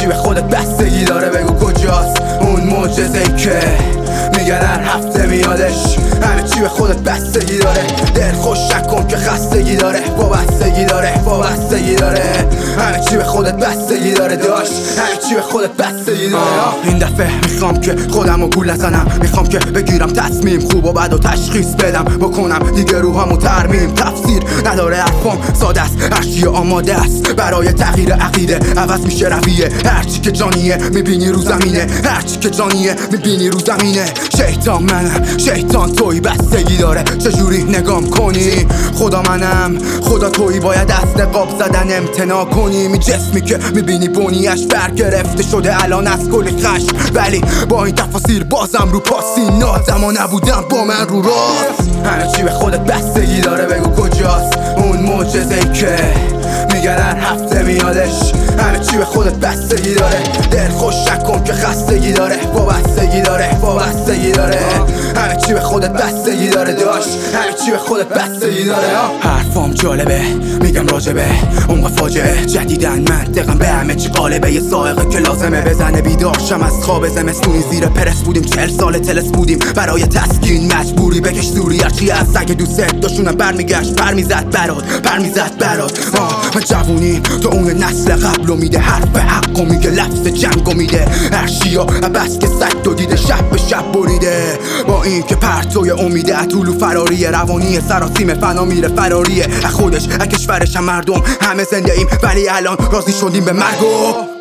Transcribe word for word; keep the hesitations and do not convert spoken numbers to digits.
چی به خودت بستگی داره، بگو کجاست اون معجزه‌ای که میگن هر هفته میادش. همه چی به خودت بستگی داره، دل خوش نکن که خستگی داره، وابستگی داره وابستگی داره. همه چی به خودت بستگی داره داشت، همه چی به خودت بستگی داره. این دفعه میخوام که خودم رو گول نزنم، میخوام که بگیرم تصمیم خوب و بد و تشخیص بدم، بکنم دیگه روحمو ترمیم. تفسیر نداره حرفام ساده است، هرچی آماده است برای تغییر عقیده. عوض میشه رویه، هرچی که جانیه میبینی رو زمینه، هرچی که جانیه میبینی رو زمینه. شیطان منم، شیطان توی، بستگی داره چجوری نگام کنی. خدا منم، خدا توی، باید از نقاب زدن امتناع کنی. می جسمی که میبینی بونیش برگرفته شده الان از کل خشم، ولی با این تفاصیل بازم رو پاسی نادم و نبودم با من رو راست. همه چی به خودت بستگی داره، بگو کجاست اون معجزه‌ای که میگن هر هفته میادش. همه چی به خودت بستگی داره، دل خوش نکن که خستگی داره، وابستگی داره وابستگی داره. همه چی به خودت بستگی داره داشت، همه چی به خودت بستگی داره. حرفام جالبه میگم راجبه اون فاجعه جدیدن، منطقم به همه چی قالبه. یه سائقه که لازمه بزنه بیدارشم از خواب زمستونی، زیر پرس بودیم چهل سال تلس بودیم، برای تسکین مجبوری بکش دوری. هرچی از سگ دوست داشتونم برمیگشت، پر میزد برات پر میزد برات. من جوونی تو اون نسل قبلو میده، حرف حقو میگه، لفظ جنگو میده. هرچی ها بس که سگ دو دیده، شب به شب بریده. با این که پرتوی امیده، طولو فراریه، روانی سراسیم فنا میره فراریه. خودش کشورش هم مردم همه زنده ایم، ولی الان راضی شدیم به مرگو.